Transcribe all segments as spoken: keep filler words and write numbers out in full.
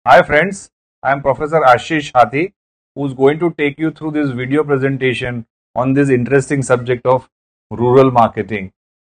Hi friends, I am Professor Ashish Hathi, who is going to take you through this video presentation on this interesting subject of rural marketing.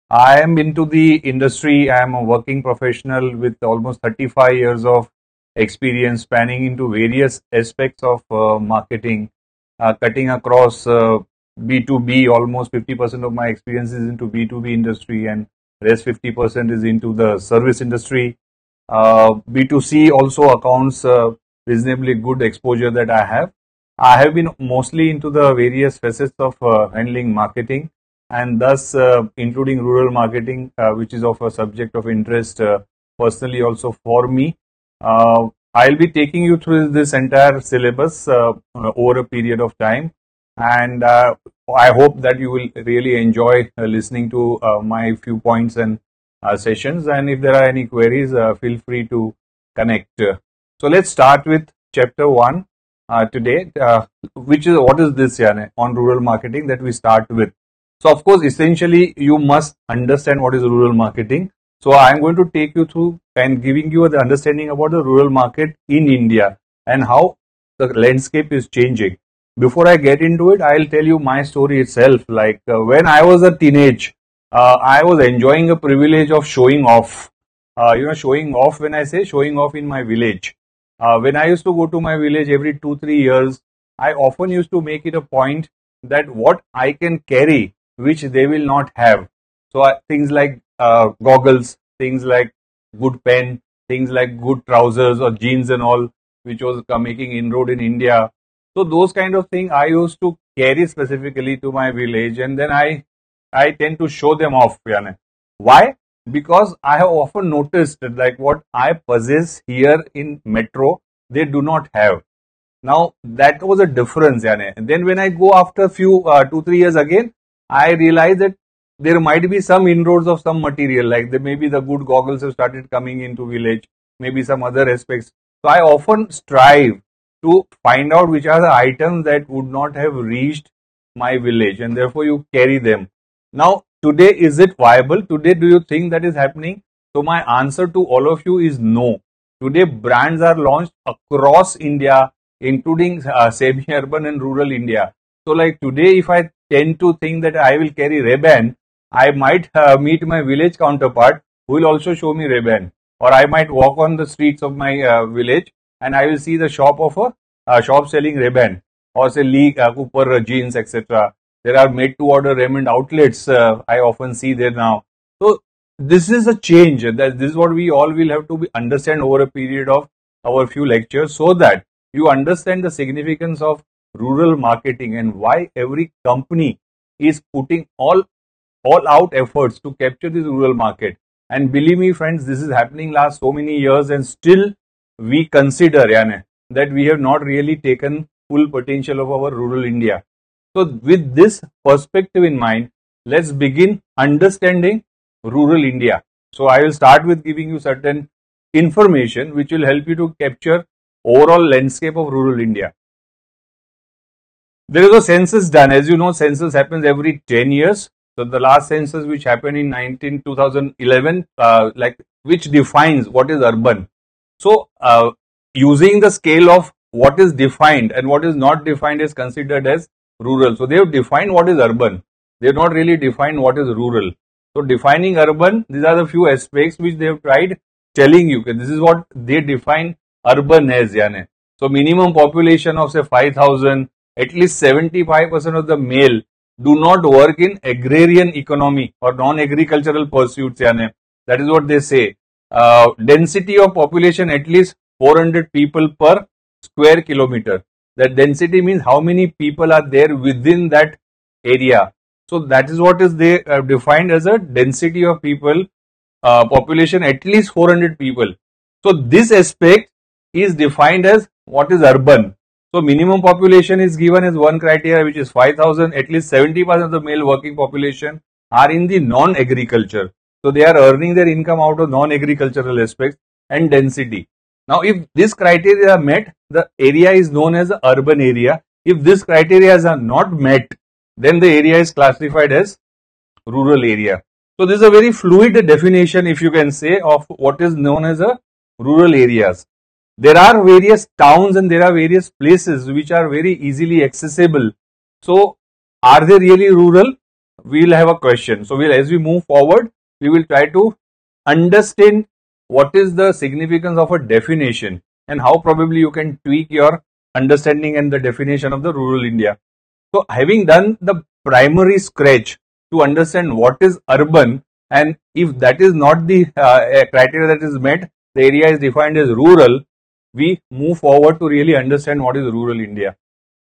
I am into the industry. I am a working professional with almost thirty-five years of experience spanning into various aspects of uh, marketing, uh, cutting across uh, B two B. Almost fifty percent of my experience is into B two B industry and rest fifty percent is into the service industry. Uh, B two C also accounts uh, reasonably good exposure that I have. I have been mostly into the various facets of uh, handling marketing and thus uh, including rural marketing, uh, which is of a subject of interest uh, personally also for me. Uh, I'll be taking you through this entire syllabus uh, over a period of time, and uh, I hope that you will really enjoy uh, listening to uh, my few points and uh, sessions. And if there are any queries, uh, feel free to connect. So let's start with chapter one uh, today, uh, which is what is this, Yane, on rural marketing that we start with. So of course, essentially, you must understand what is rural marketing. So I am going to take you through and giving you the understanding about the rural market in India and how the landscape is changing. Before I get into it, I'll tell you my story itself. Like uh, when I was a teenage, uh, I was enjoying a privilege of showing off. Uh, you know, showing off, when I say showing off in my village. Uh, when I used to go to my village every two, three years, I often used to make it a point that what I can carry, which they will not have. So uh, things like uh, goggles, things like good pen, things like good trousers or jeans and all, which was uh, making inroad in India. So those kind of things I used to carry specifically to my village, and then I I tend to show them off. Yana. Why? Because I have often noticed that like what I possess here in metro, they do not have. Now that was a difference. Yana. And then when I go after few uh, two three years again, I realize that there might be some inroads of some material, like the, maybe the good goggles have started coming into village, maybe some other aspects. So I often strive to find out which are the items that would not have reached my village, and therefore you carry them. Now, today, is it viable? Today, do you think that is happening? So my answer to all of you is no. Today, brands are launched across India, including uh, semi-urban and rural India. So like today, if I tend to think that I will carry Ray-Ban, I might uh, meet my village counterpart who will also show me Ray-Ban. Or I might walk on the streets of my uh, village and I will see the shop of a uh, shop selling Ray-Ban or say Lee uh, Cooper uh, jeans, et cetera. There are made to order Raymond outlets uh, I often see there now. So this is a change. That this is what we all will have to be understand over a period of our few lectures, so that you understand the significance of rural marketing and why every company is putting all all out efforts to capture this rural market. And believe me friends, this is happening last so many years, and still we consider Yane, that we have not really taken full potential of our rural India. So with this perspective in mind, let's begin understanding rural India. So I will start with giving you certain information which will help you to capture overall landscape of rural India. There is a census done. As you know, census happens every ten years. So the last census which happened in nineteen, two thousand eleven, uh, like which defines what is urban. So uh, using the scale of what is defined and what is not defined is considered as rural. So they have defined what is urban. They have not really defined what is rural. So defining urban, these are the few aspects which they have tried telling you. This is what they define urban as. Yane. So minimum population of say five thousand, at least seventy-five percent of the male do not work in agrarian economy or non-agricultural pursuits. Yane. That is what they say. Uh, density of population at least four hundred people per square kilometer. That density means how many people are there within that area. So that is what is they uh, defined as a density of people, uh, population at least four hundred people. So this aspect is defined as what is urban. So minimum population is given as one criteria, which is five thousand. At least seventy percent of the male working population are in the non-agriculture. So they are earning their income out of non-agricultural aspects and density. Now, if this criteria are met, the area is known as the urban area. If these criteria are not met, then the area is classified as rural area. So this is a very fluid definition, if you can say, of what is known as a rural areas. there are various towns and there are various places which are very easily accessible. So are they really rural? We'll have a question. So we'll, as we move forward, we will try to understand what is the significance of a definition and how probably you can tweak your understanding and the definition of the rural India. So having done the primary scratch to understand what is urban, and if that is not the uh, criteria that is met, the area is defined as rural, we move forward to really understand what is rural India.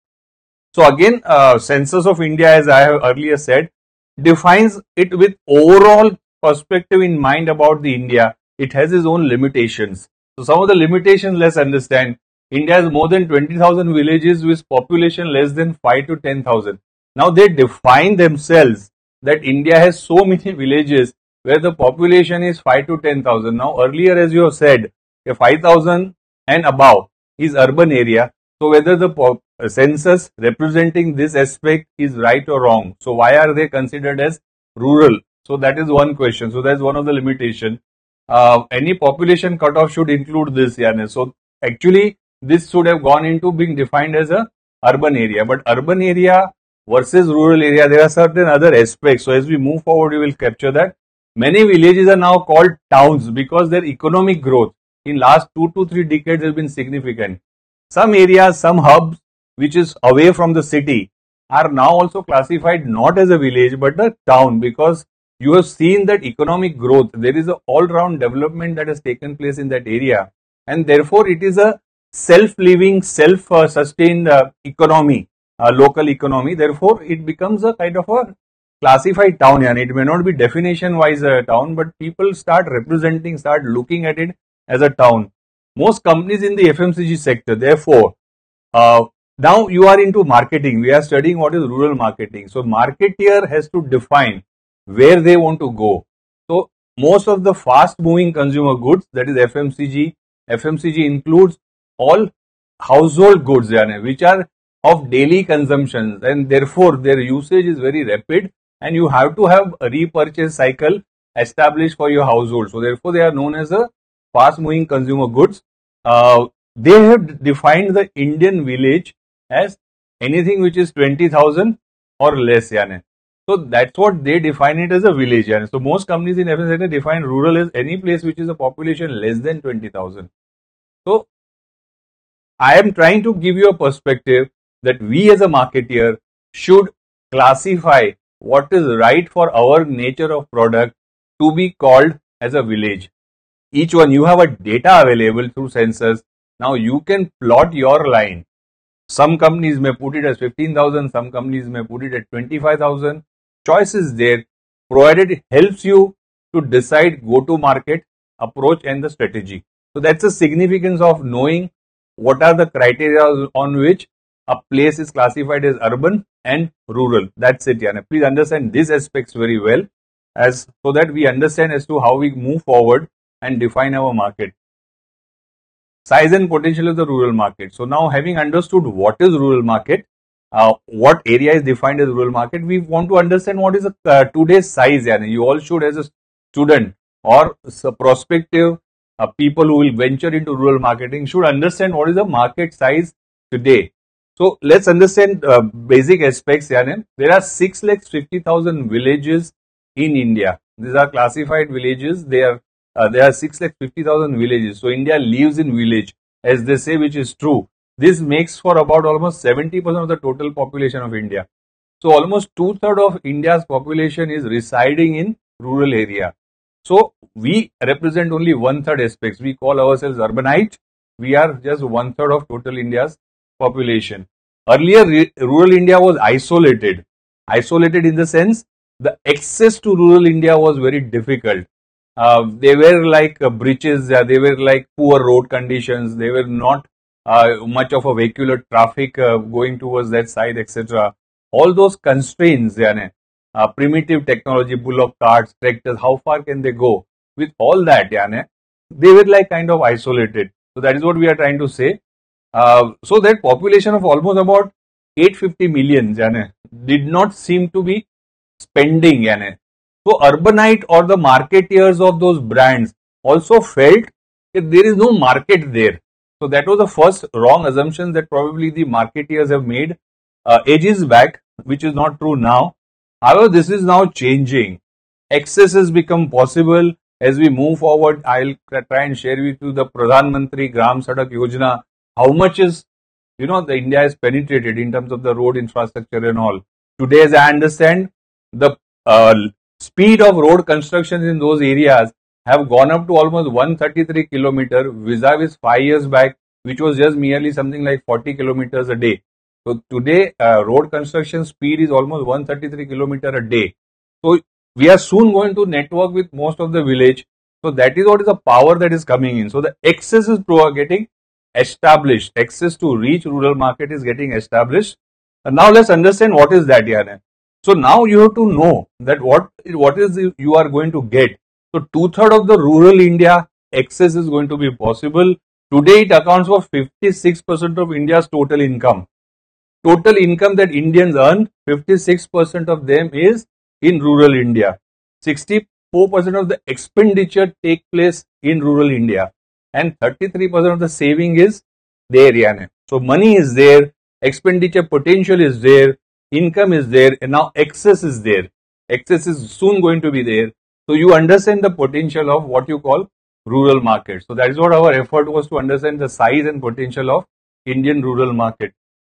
So again, uh, Census of India, as I have earlier said, defines it with overall perspective in mind about the India. It has its own limitations. So some of the limitations, let's understand. India has more than twenty thousand villages with population less than five to ten thousand. Now they define themselves that India has so many villages where the population is five to ten thousand. Now earlier, as you have said, five thousand and above is urban area. So whether the census representing this aspect is right or wrong. So why are they considered as rural? So that is one question. So that's one of the limitation. Uh, any population cutoff should include this. Yeah. So actually this should have gone into being defined as a urban area. But urban area versus rural area, there are certain other aspects. So as we move forward, we will capture that. Many villages are now called towns because their economic growth in last two to three decades has been significant. Some areas, some hubs which is away from the city are now also classified not as a village but a town, because you have seen that economic growth, there is an all-round development that has taken place in that area, and therefore it is a self-living, self-sustained uh, economy, uh, local economy. Therefore it becomes a kind of a classified town. And it may not be definition wise a town, but people start representing, start looking at it as a town. Most companies in the F M C G sector, therefore, uh, now you are into marketing. We are studying what is rural marketing. So marketeer has to define where they want to go. So most of the fast moving consumer goods, that is F M C G, F M C G includes all household goods, which are of daily consumption, and therefore their usage is very rapid, and you have to have a repurchase cycle established for your household. So therefore they are known as a fast moving consumer goods. Uh, they have defined the Indian village as anything which is twenty thousand or less. Yani. So that's what they define it as a village. Yani. So most companies in F M C G define rural as any place which is a population less than twenty thousand. So I am trying to give you a perspective that we as a marketeer should classify what is right for our nature of product to be called as a village. Each one, you have a data available through census. Now you can plot your line. Some companies may put it as fifteen thousand, some companies may put it at twenty-five thousand. Choice is there, provided it helps you to decide go-to-market approach and the strategy. So that's the significance of knowing what are the criteria on which a place is classified as urban and rural. That's it. Yani. Please understand these aspects very well, as so that we understand as to how we move forward and define our market. Size and potential of the rural market. So now, having understood what is rural market, uh, what area is defined as rural market, we want to understand what is a, uh, today's size. Yani. You all should, as a student or a prospective uh, people who will venture into rural marketing, should understand what is the market size today. So let's understand uh, basic aspects. Yani. There are six lakh fifty thousand villages in India. These are classified villages. They are uh, there are six lakh fifty thousand villages. So India lives in village, as they say, which is true. This makes for about almost seventy percent of the total population of India. So almost two thirds of India's population is residing in rural area. So we represent only one third aspects. We call ourselves urbanite. We are just one third of total India's population. Earlier, rural India was isolated. Isolated in the sense, the access to rural India was very difficult. Uh, they were like uh, breaches, uh, they were like poor road conditions, they were not uh, much of a vehicular traffic uh, going towards that side, et cetera. All those constraints, yani, uh, primitive technology, bullock carts, tractors, how far can they go? With all that, yani, they were like kind of isolated. So that is what we are trying to say. Uh, so that population of almost about eight hundred fifty million yani, did not seem to be spending. Yani. So urbanite or the marketeers of those brands also felt that there is no market there. So that was the first wrong assumption that probably the marketeers have made uh, ages back, which is not true now. However, this is now changing. Access has become possible as we move forward. I'll try and share with you the Pradhan Mantri Gram Sadak Yojana, how much is, you know, the India has penetrated in terms of the road infrastructure and all. Today, as I understand, the uh, speed of road construction in those areas have gone up to almost one hundred thirty-three kilometers vis-a-vis five years back, which was just merely something like forty kilometers a day. So today, uh, road construction speed is almost one hundred thirty-three kilometers a day. So we are soon going to network with most of the village. So that is what is the power that is coming in. So the access is getting established. Access to reach rural market is getting established. And now let's understand what is that, Yana. So now you have to know that what what is the, you are going to get. So two-thirds of the rural India access is going to be possible. Today it accounts for fifty-six percent of India's total income. Total income that Indians earn, fifty-six percent of them is in rural India. sixty-four percent of the expenditure take place in rural India. And thirty-three percent of the saving is there, Yana. So money is there, expenditure potential is there, income is there, and now access is there. Access is soon going to be there. So you understand the potential of what you call rural market. So that is what our effort was, to understand the size and potential of Indian rural market.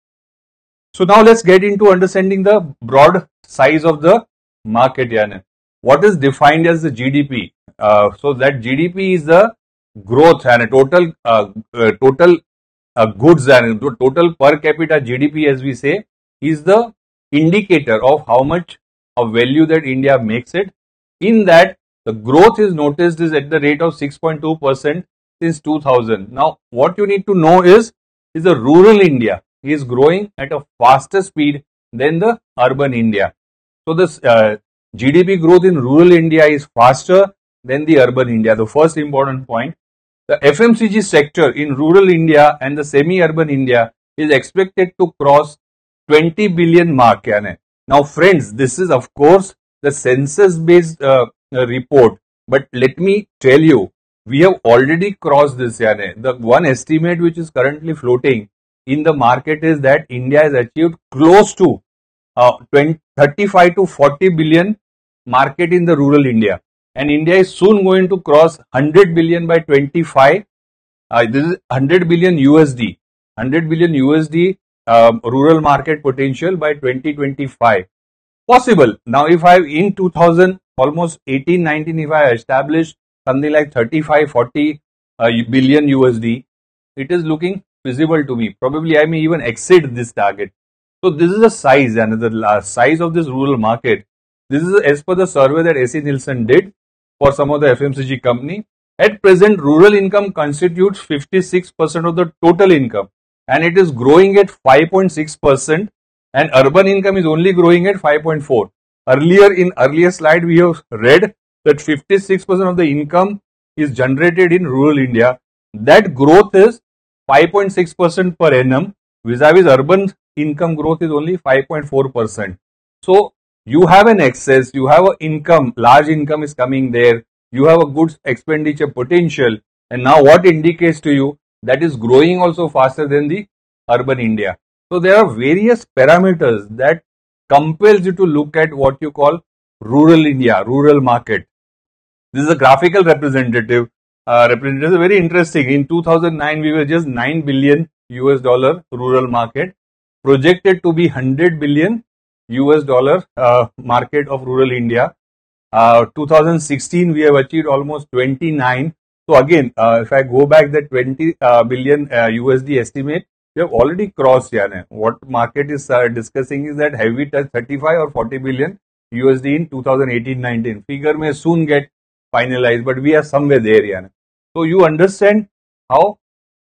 So now let's get into understanding the broad size of the market, Yana. What is defined as the G D P? Uh, so that G D P is the growth and total uh, uh, total uh, goods and total per capita G D P, as we say, is the indicator of how much of value that India makes it. In that, the growth is noticed is at the rate of six point two percent since two thousand. Now, what you need to know is, is the rural India is growing at a faster speed than the urban India. So, this uh, G D P growth in rural India is faster than the urban India. The first important point. The F M C G sector in rural India and the semi-urban India is expected to cross twenty billion mark. Yana. Now, friends, this is of course the census-based uh, uh, report, but let me tell you, we have already crossed this. Yana. The one estimate which is currently floating in the market is that India has achieved close to uh, thirty-five to forty billion market in the rural India, and India is soon going to cross one hundred billion by twenty-five. Uh, this is one hundred billion U S D, one hundred billion U S D um, rural market potential by twenty twenty-five. Possible. Now, if I in two thousand, almost eighteen, nineteen, if I establish something like thirty-five, forty uh, billion U S D, it is looking feasible to me. Probably I may even exceed this target. So this is the size, and the size of this rural market. This is as per the survey that A C Nielsen did for some of the F M C G company. At present, rural income constitutes fifty-six percent of the total income, and it is growing at five point six percent, and urban income is only growing at five point four. Earlier, in earlier slide, we have read that fifty-six percent of the income is generated in rural India. That growth is five point six percent per annum, vis-a-vis urban income growth is only five point four percent. So, you have an excess, you have an income, large income is coming there, you have a good expenditure potential, and now what indicates to you that is growing also faster than the urban India. So there are various parameters that compels you to look at what you call rural India, rural market. This is a graphical representative. Uh, representative is very interesting. In two thousand nine, we were just nine billion U S dollar rural market, projected to be one hundred billion U S dollar uh, market of rural India. Uh, two thousand sixteen, we have achieved almost twenty-nine. So again, uh, if I go back the twenty uh, billion uh, U S D estimate, we have already crossed. Yana. What market is uh, discussing is that have we touched thirty-five or forty billion U S D in two thousand eighteen nineteen. Figure may soon get finalized, but we are somewhere there. Yana. So you understand how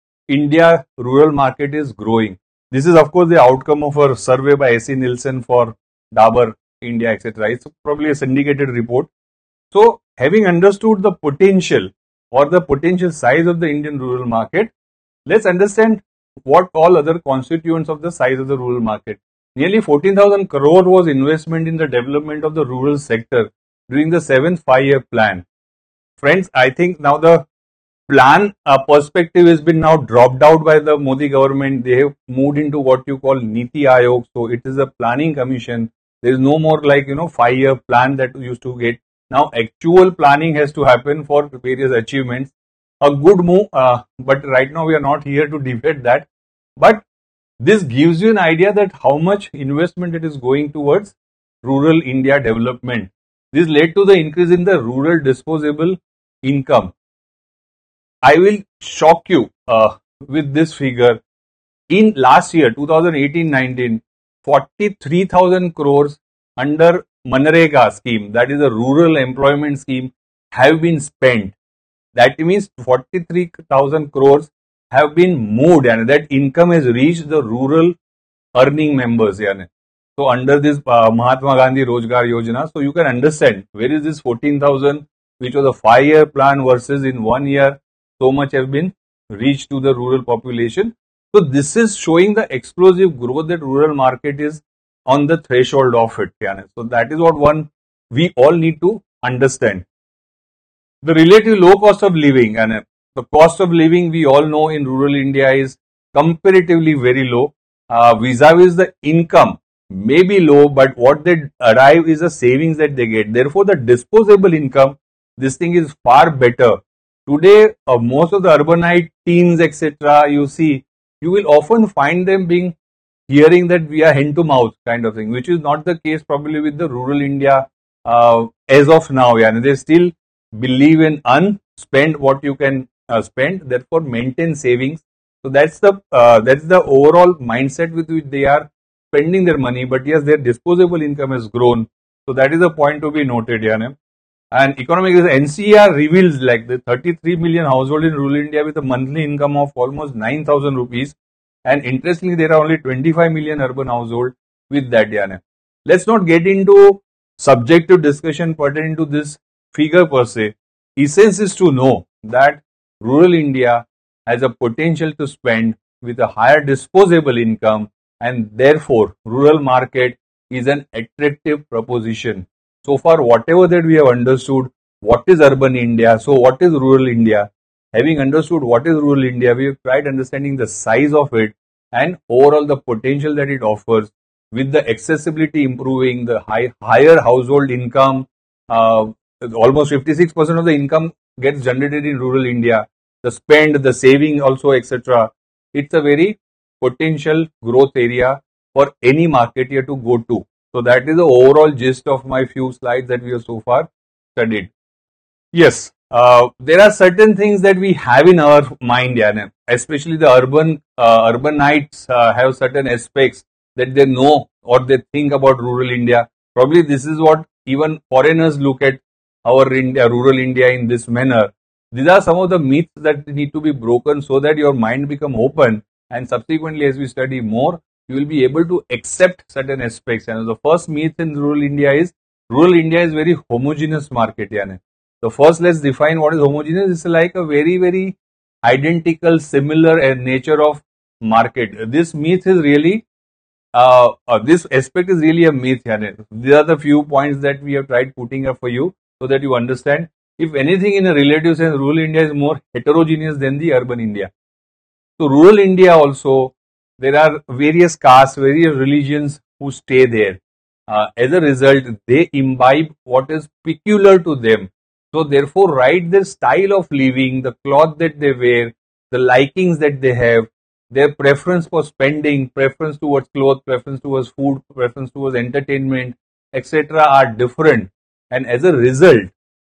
India rural market is growing. This is of course the outcome of a survey by A C Nielsen for Dabur India, et cetera. It's probably a syndicated report. So having understood the potential or the potential size of the Indian rural market, let's understand what all other constituents of the size of the rural market. Nearly fourteen thousand crore was investment in the development of the rural sector during the seventh five-year plan. Friends, I think now the plan uh, perspective has been now dropped out by the Modi government. They have moved into what you call Niti Aayog. So it is a planning commission. There is no more like, you know, five year plan that we used to get. Now actual planning has to happen for various achievements. A good move, uh, but right now we are not here to debate that. But this gives you an idea that how much investment it is going towards rural India development. This led to the increase in the rural disposable income. I will shock you uh, with this figure. In last year, twenty eighteen nineteen, forty-three thousand crores under Manrega scheme, that is a rural employment scheme, have been spent. That means forty-three thousand crores have been moved and that income has reached the rural earning members. Yani. So under this uh, Mahatma Gandhi Rozgar Yojana, so you can understand where is this fourteen thousand, which was a five year plan versus in one year, so much have been reached to the rural population. So this is showing the explosive growth that rural market is on the threshold of it. Yani. So that is what one we all need to understand. The relative low cost of living, and the cost of living we all know in rural India is comparatively very low. Uh, vis-a-vis the income may be low, but what they arrive is the savings that they get. Therefore, the disposable income, this thing is far better. Today, uh, most of the urbanite teens, et cetera, you see, you will often find them being hearing that we are hand to mouth kind of thing, which is not the case probably with the rural India uh, as of now. Yeah, and they still believe in unspend what you can uh, spend, therefore maintain savings. So that's the uh, that's the overall mindset with which they are spending their money. But yes, their disposable income has grown. So that is a point to be noted. Yeah, and economic N C A R reveals like the thirty-three million household in rural India with a monthly income of almost nine thousand rupees. And interestingly, there are only twenty-five million urban household with that. Yeah, let's not get into subjective discussion pertaining to this figure per se. Essence is to know that rural India has a potential to spend with a higher disposable income, and therefore rural market is an attractive proposition. So far, whatever that we have understood, what is urban India, so what is rural India, having understood what is rural India, we have tried understanding the size of it and overall the potential that it offers with the accessibility improving, the high, higher household income, uh, almost fifty-six percent of the income gets generated in rural India, the spend, the saving also, et cetera. It's a very potential growth area for any marketeer to go to. So that is the overall gist of my few slides that we have so far studied. Yes, uh, there are certain things that we have in our mind, yeah, especially the urban uh, urbanites uh, have certain aspects that they know or they think about rural India. Probably this is what even foreigners look at our India, rural India in this manner. These are some of the myths that need to be broken so that your mind become open, and subsequently as we study more, you will be able to accept certain aspects. And the first myth in rural India is rural India is very homogeneous market. Yani. So first let's define what is homogeneous. It's like a very very identical, similar nature of market. This myth is really uh, uh, this aspect is really a myth. Yani. These are the few points that we have tried putting up for you so that you understand. If anything, in a relative sense, rural India is more heterogeneous than the urban India. So rural India also, there are various castes, various religions who stay there. Uh, as a result, they imbibe what is peculiar to them. So therefore, right, their style of living, the cloth that they wear, the likings that they have, their preference for spending, preference towards clothes, preference towards food, preference towards entertainment, et cetera are different. And as a result,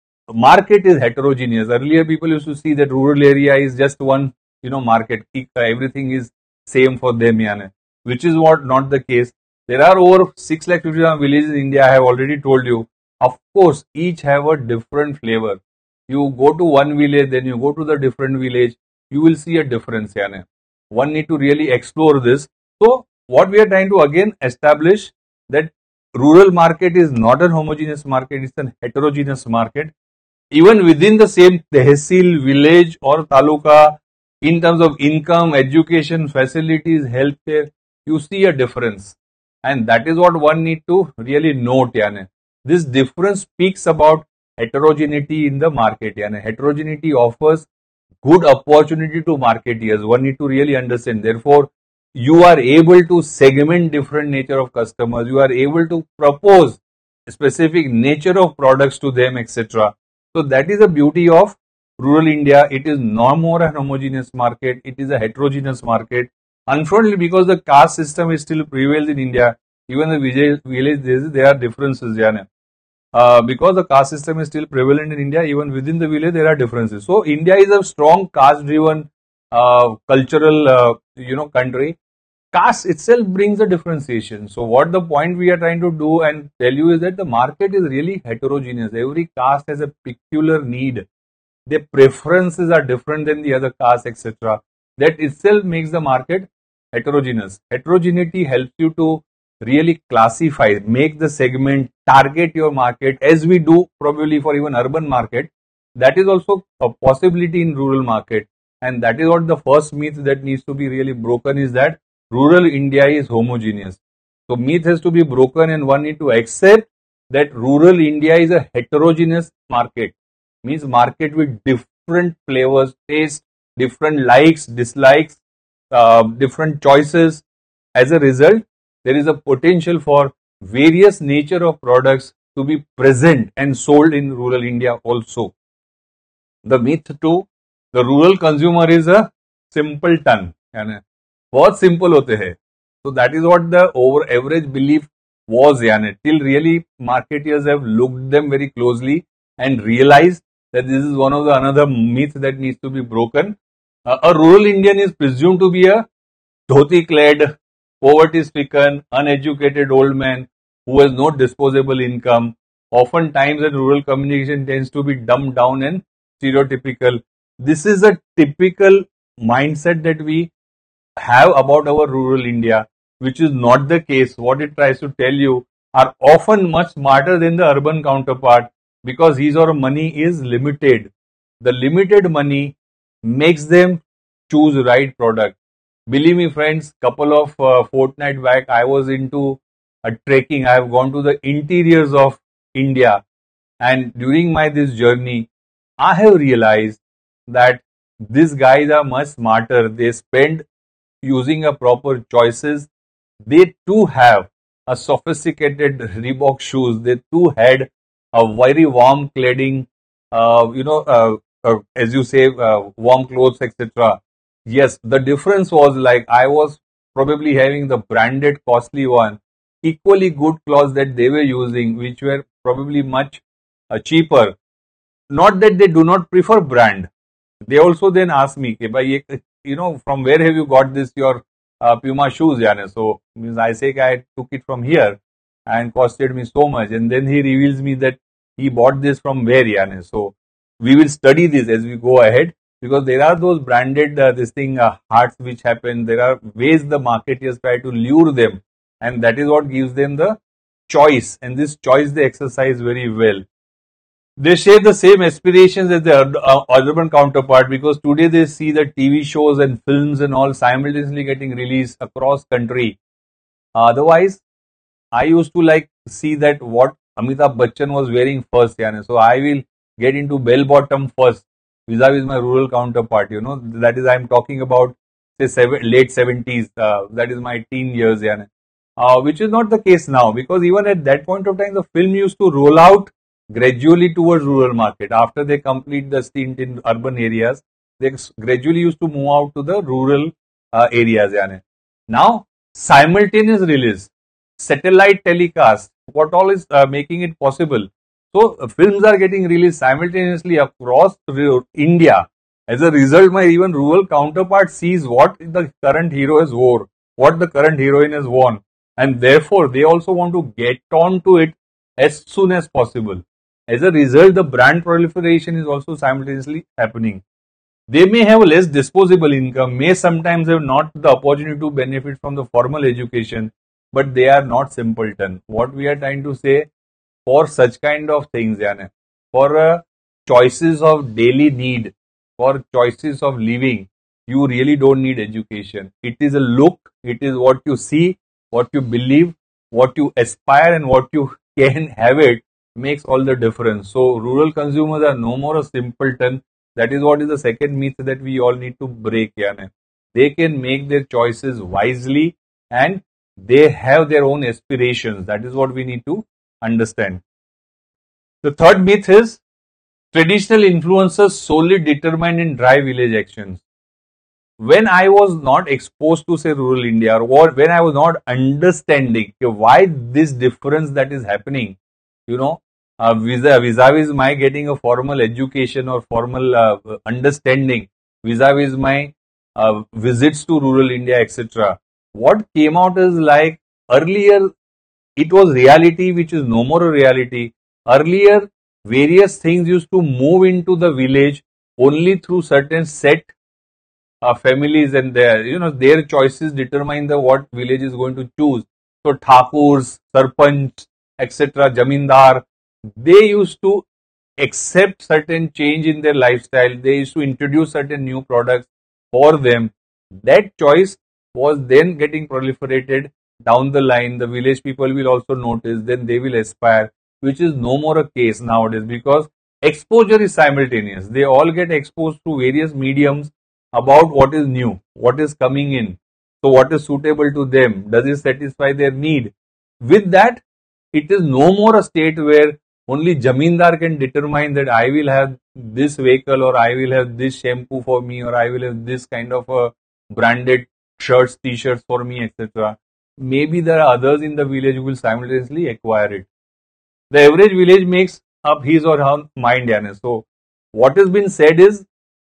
market is heterogeneous. Earlier, people used to see that rural area is just one, you know, market. Everything is same for them, yana, which is what not the case. There are over six lakh fifty thousand villages in India. I have already told you. Of course, each have a different flavor. You go to one village, then you go to the different village, you will see a difference, yana. One need to really explore this. So, what we are trying to again establish that rural market is not a homogeneous market; it's a heterogeneous market. Even within the same tehsil, village or taluka, in terms of income, education, facilities, healthcare, you see a difference. And that is what one need to really note. Yani. This difference speaks about heterogeneity in the market. Yani. Heterogeneity offers good opportunity to marketeers. One need to really understand. Therefore, you are able to segment different nature of customers. You are able to propose specific nature of products to them, et cetera. So that is the beauty of rural India. It is no more a homogeneous market. It is a heterogeneous market. Unfortunately, because the caste system is still prevails in India, even the village, villages, there are differences. Yeah, uh, because the caste system is still prevalent in India, even within the village there are differences. So India is a strong caste-driven uh, cultural, uh, you know, country. Caste itself brings a differentiation. So what the point we are trying to do and tell you is that the market is really heterogeneous. Every caste has a peculiar need. Their preferences are different than the other castes, et cetera. That itself makes the market heterogeneous. Heterogeneity helps you to really classify, make the segment, target your market as we do probably for even urban market. That is also a possibility in rural market. And that is what the first myth that needs to be really broken is that rural India is homogeneous. So myth has to be broken and one need to accept that rural India is a heterogeneous market. Means market with different flavors, taste, different likes, dislikes, uh, different choices. As a result, there is a potential for various nature of products to be present and sold in rural India also. The myth two, the rural consumer is a simpleton. यानी बहुत simple होते हैं. So that is what the over average belief was. यानी till really marketeers have looked them very closely and realized that this is one of the another myth that needs to be broken. Uh, a rural Indian is presumed to be a dhoti clad, poverty stricken, uneducated old man who has no disposable income. Oftentimes, in rural communication tends to be dumbed down and stereotypical. This is a typical mindset that we have about our rural India, which is not the case. What it tries to tell you are often much smarter than the urban counterpart because his or her money is limited. The limited money makes them choose the right product. Believe me, friends, couple of uh, fortnight back, I was into a trekking. I have gone to the interiors of India, and during my this journey, I have realized that these guys are much smarter. They spend using a proper choices. They too have a sophisticated Reebok shoes. They too had a very warm cladding, uh, you know, uh, uh, as you say, uh, warm clothes, et cetera. Yes, the difference was like I was probably having the branded costly one, equally good clothes that they were using, which were probably much uh, cheaper. Not that they do not prefer brand. They also then ask me, "Ke bhai, ye, you know, from where have you got this your uh, Puma shoes?" Yaane? So means I say I took it from here and costed me so much, and then he reveals me that he bought this from where, Yaane. So we will study this as we go ahead because there are those branded uh, this thing uh, hearts which happen. There are ways the marketers try to lure them, and that is what gives them the choice. And this choice they exercise very well. They share the same aspirations as their uh, urban counterpart because today they see the T V shows and films and all simultaneously getting released across country. Otherwise, I used to like see that what Amitabh Bachchan was wearing first, yani. So I will get into bell bottom first vis-a-vis my rural counterpart. You know, that is I'm talking about say seven, late seventies. Uh, that is my teen years, yani. Uh, which is not the case now because even at that point of time, the film used to roll out gradually towards rural market. After they complete the stint in urban areas, they gradually used to move out to the rural uh, areas. Yani. Now, simultaneous release, satellite telecast, what all is uh, making it possible. So, uh, films are getting released simultaneously across India. As a result, my even rural counterpart sees what the current hero has worn, what the current heroine has worn, and therefore they also want to get on to it as soon as possible. As a result, the brand proliferation is also simultaneously happening. They may have less disposable income, may sometimes have not the opportunity to benefit from the formal education, but they are not simpleton. What we are trying to say, for such kind of things, yani, for uh, choices of daily need, for choices of living, you really don't need education. It is a look, it is what you see, what you believe, what you aspire, and what you can have it makes all the difference. So rural consumers are no more a simpleton. That is what is the second myth that we all need to break. Yani. They can make their choices wisely and they have their own aspirations. That is what we need to understand. The third myth is traditional influencers solely determine and drive village actions. When I was not exposed to say rural India, or when I was not understanding why this difference that is happening, you know, uh, vis-a-vis my getting a formal education or formal uh, understanding, vis-a-vis my uh, visits to rural India, et cetera. What came out is like earlier it was reality which is no more a reality. Earlier various things used to move into the village only through certain set uh, families and their, you know, their choices determine the what village is going to choose. So Thakurs, Sarpanch, et cetera, Jamindar, they used to accept certain change in their lifestyle. They used to introduce certain new products for them. That choice was then getting proliferated down the line. The village people will also notice, then they will aspire, which is no more a case nowadays because exposure is simultaneous. They all get exposed to various mediums about what is new, what is coming in. So what is suitable to them? Does it satisfy their need? With that, it is no more a state where only Jamindar can determine that I will have this vehicle or I will have this shampoo for me or I will have this kind of a branded shirts, t-shirts for me, et cetera. Maybe there are others in the village who will simultaneously acquire it. The average village makes up his or her mind. Yani. So what has been said is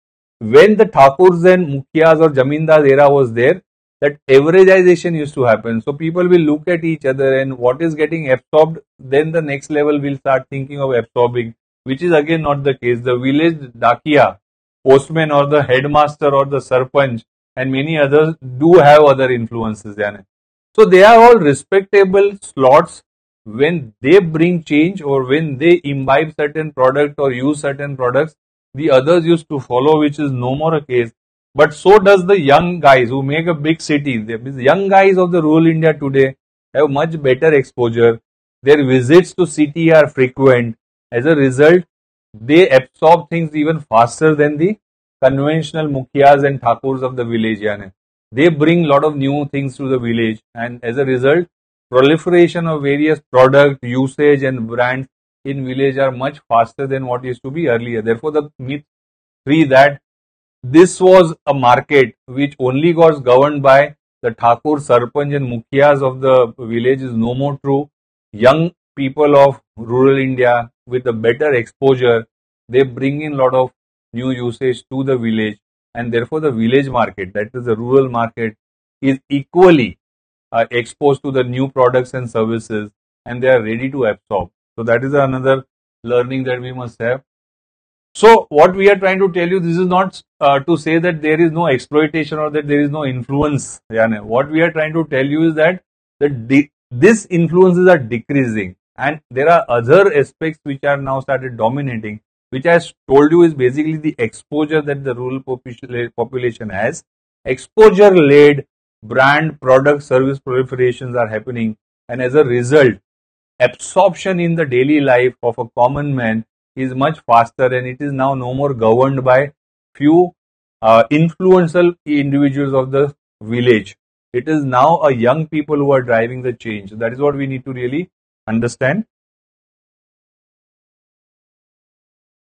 when the Thakurs and Mukhyas or Jamindars era was there, that averagization used to happen. So people will look at each other and what is getting absorbed, then the next level will start thinking of absorbing, which is again not the case. The village Dakia, postman or the headmaster or the sarpanch and many others do have other influences. Yani. So they are all respectable slots when they bring change or when they imbibe certain product or use certain products. The others used to follow, which is no more a case. But so does the young guys who make a big city. The young guys of the rural India today have much better exposure. Their visits to city are frequent. As a result, they absorb things even faster than the conventional mukhyas and thakurs of the village. Yani. They bring a lot of new things to the village, and as a result, proliferation of various product usage and brands in village are much faster than what used to be earlier. Therefore, the myth three that this was a market which only got governed by the Thakur, Sarpanch and Mukhyas of the village is no more true. Young people of rural India with a better exposure, they bring in a lot of new usage to the village, and therefore the village market, that is the rural market, is equally uh, exposed to the new products and services, and they are ready to absorb. So that is another learning that we must have. So what we are trying to tell you, this is not uh, to say that there is no exploitation or that there is no influence. Yani. What we are trying to tell you is that the these influences are decreasing, and there are other aspects which are now started dominating, which I told you is basically the exposure that the rural population has. Exposure-led brand, product, service proliferations are happening, and as a result, absorption in the daily life of a common man is much faster, and it is now no more governed by few uh, influential individuals of the village. It is now a young people who are driving the change. That is what we need to really understand.